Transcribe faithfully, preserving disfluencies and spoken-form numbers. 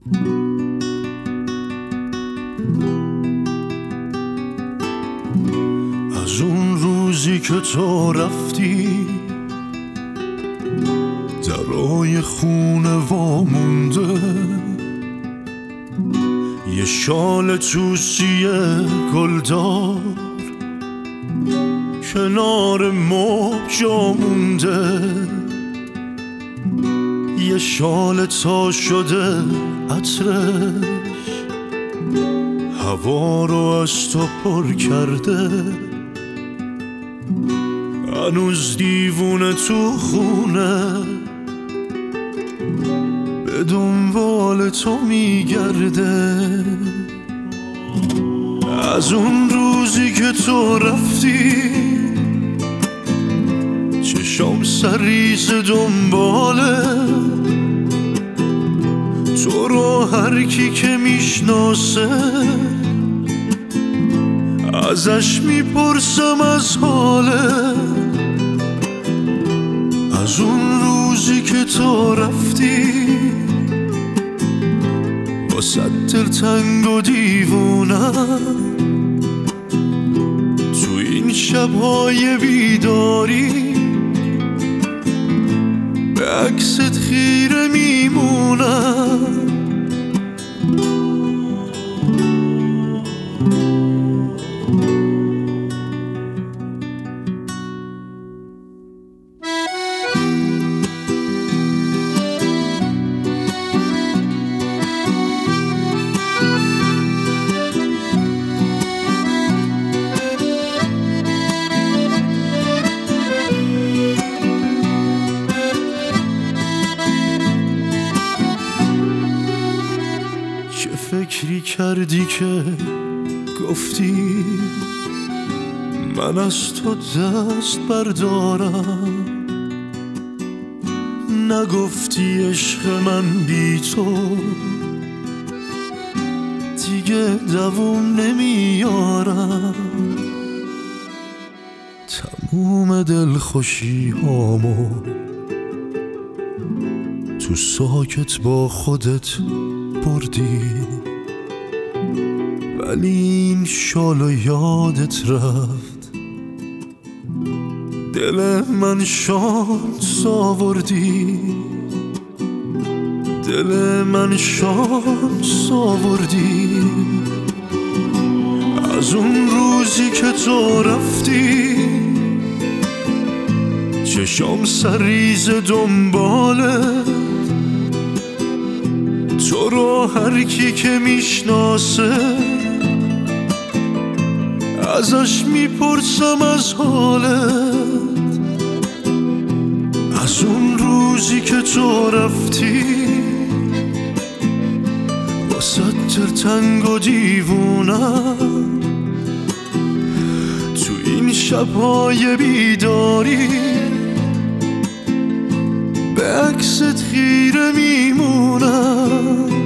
از اون روزی که تو رفتی درای خونه وامونده، یه شال توسیه گلدار کنار مبل جا مونده، یه شال تا شده عطرش هوا رو از تو پر کرده، هنوز دیوونه تو خونه به دنبال تو میگرده. از اون روزی که تو رفتی چشام سریز دنباله، تو رو هر کی که میشناسه ازش میپرسم از حاله. از اون روزی که تو رفتی واسه دلتنگ و دیوونم، تو این شبهای بیداری به عکست خیره میمونم. چه فکری کردی که گفتی من از تو دست بردارم؟ نگفتی عشق من بی تو دیگه دووم نمیارم. تموم دلخوشی هامو تو ساکت با خودت بردی، ولی این شالو یادت رفت، دل من شانس آوردی، دل من شانس آوردی. از اون روزی که تو رفتی چشام سریز دنباله، تو رو هر کی که میشناسه ازش میپرسم از حالت. از اون روزی که تو رفتی واسه دلتنگ و دیوونم، تو این شبهای بیداری به عکست خیره میمونم.